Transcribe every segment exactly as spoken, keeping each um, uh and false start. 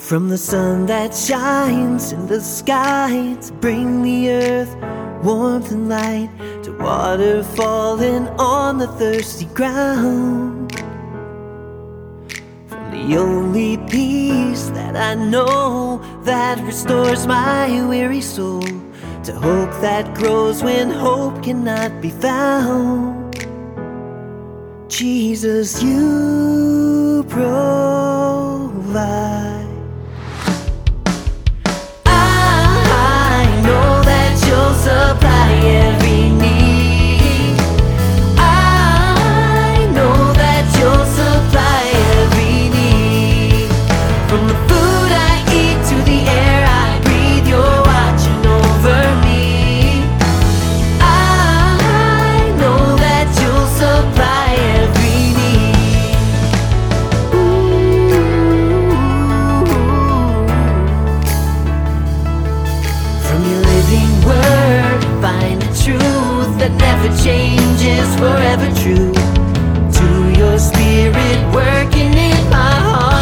From the sun that shines in the sky to bring the earth warmth and light, to water falling on the thirsty ground. From the only peace that I know that restores my weary soul, to hope that grows when hope cannot be found. Jesus, you provide. Supply every need. I know that you'll supply every need. From the food I eat to the air I breathe, you're watching over me. I know that you'll supply every need. Ooh. From your living word, find the truth that never changes, forever true. To your spirit working in my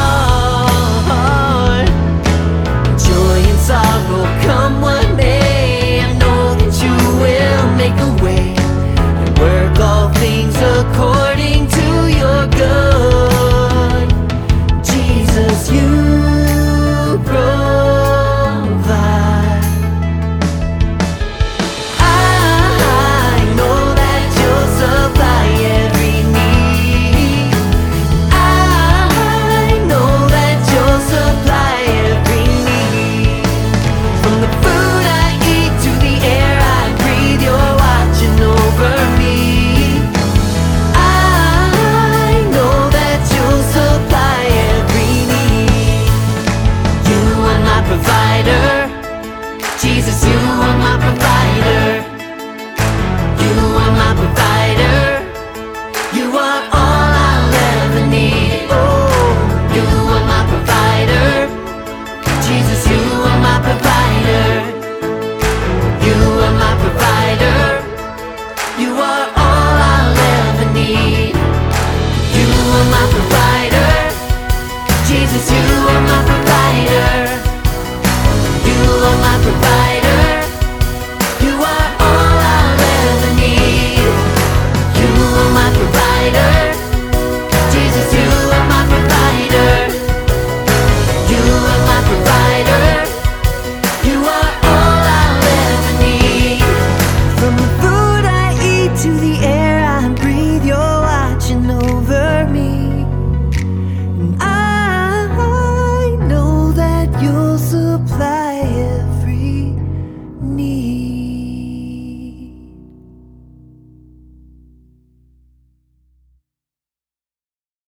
heart, joy and sorrow come what may, I know that you will make a way and work all things according to your good. Jesus, you provide. Jesus, you are my provider. You are my provider. You are all I'll ever need. Oh, you are my provider. Jesus, you are my provider. You are my provider. You are all I'll ever need. You are my provider. Jesus, you are my provider. You are my provider.